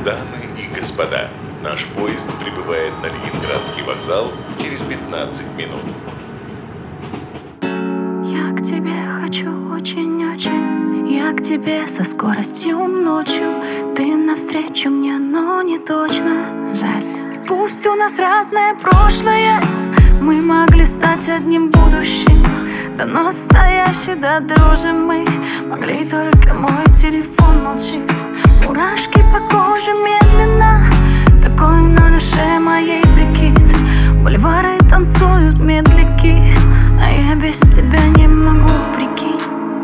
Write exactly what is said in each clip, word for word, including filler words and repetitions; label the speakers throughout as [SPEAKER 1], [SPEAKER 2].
[SPEAKER 1] Дамы и господа, наш поезд прибывает на Ленинградский вокзал через пятнадцать минут.
[SPEAKER 2] Я к тебе хочу очень-очень, я к тебе со скоростью ночью. Ты навстречу мне, но не точно, жаль. И пусть у нас разное прошлое, мы могли стать одним будущим. Да настоящий, да дрожи мы могли, только мой телефон молчит. Мурашки по коже медленно, такой на душе моей прикид. Бульвары танцуют медляки, а я без тебя не могу, прикинь.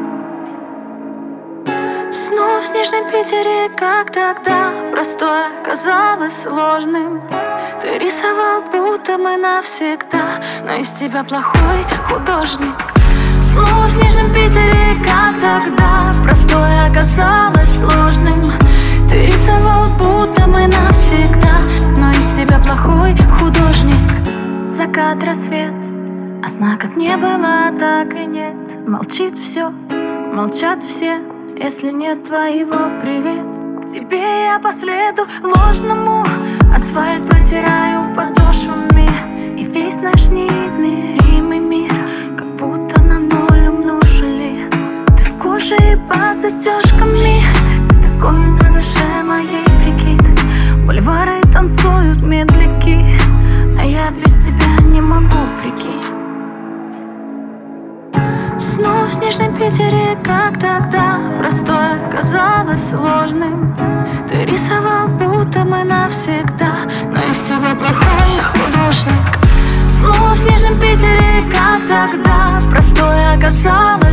[SPEAKER 2] Снова в снежном Питере, как тогда, простое казалось сложным. Ты рисовал, будто мы навсегда, но из тебя плохой художник. Снова в снежном Питере, как тогда, простое оказалось сложным. Ты рисовал, будто мы навсегда, но из тебя плохой художник. Закат, рассвет, а сна как не было, так и нет. Молчит все, молчат все, если нет твоего привет. К тебе я по следу ложному асфальт протираю подошвами, и весь наш неизмеримый мир как будто на ноль умножили. Ты в коже и под застежками, такой на душе моей прикид. Бульвары танцуют медляки, а я без тебя не могу, прикинь. Снова в снежном Питере, как тогда, простое казалось сложным. Ты рисовал, будто мы навсегда, но из тебя плохой художник. Снова в снежном Питере, как тогда, простое оказалось